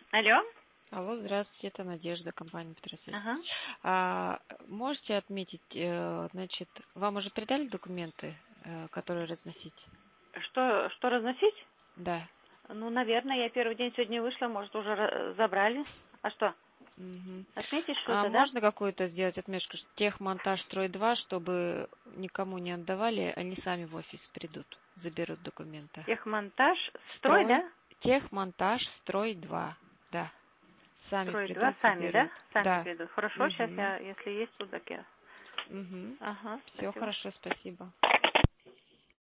Алло? Алло, здравствуйте, это Надежда, компания Петросвязь. Ага. Можете отметить, значит, вам уже передали документы, которые разносить? Что разносить? Да. Ну, наверное, я первый день сегодня вышла, может, уже забрали. А что? Мгм. Отметить А что-то, да? можно какую-то сделать отметку, что техмонтаж строй 2, чтобы никому не отдавали, они сами в офис придут, заберут документы. Техмонтаж, строй, да? Техмонтаж строй 2, да. Сами Строй 2 придут, сами, да? заберут. Сами Да. придут. Хорошо, сейчас Угу. я, если есть, то так я. Угу. Ага, Все спасибо. хорошо, спасибо.